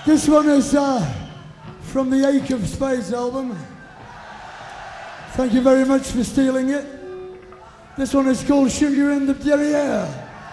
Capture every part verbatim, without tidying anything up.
This one is uh, from the Ache of Spades album. Thank you very much for stealing it. This one is called Sugar in the Derriere.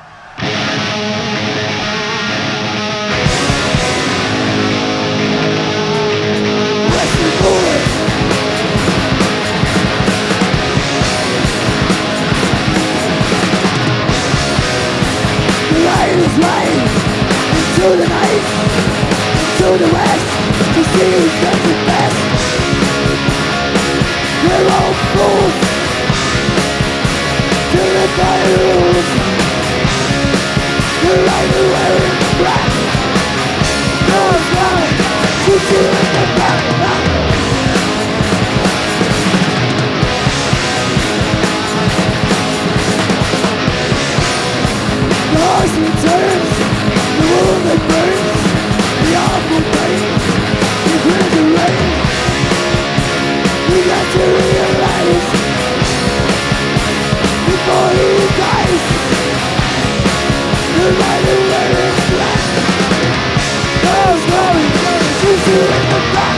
The light is light into the night, to the west, to see who's does it best. We're all fools to live by the rules. The light is wearing black. No one's gonna shoot you in the back. The horse returns, the wound that burns, the awful pain, the grin of rain. You got to realize before he dies, the light is wearing black. Those glowing gonna shoot you in the back.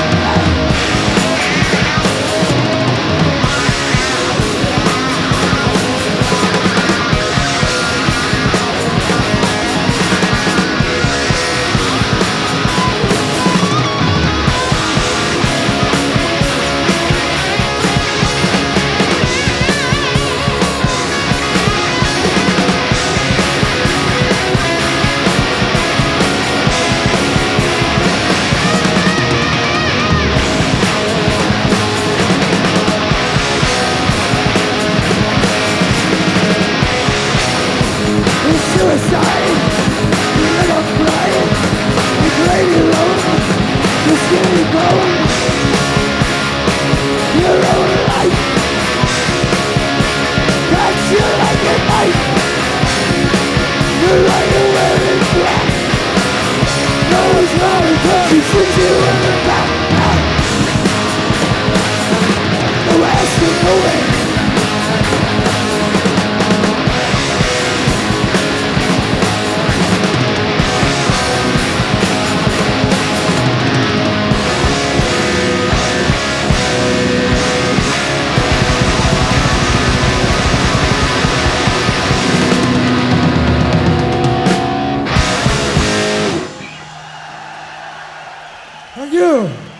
Suicide, you never cry. You play alone, you skinny bone. Your own life, cuts you like a knife. The light is wearing black. No one's gonna come to shoot you in the back. The west is moving. Thank you.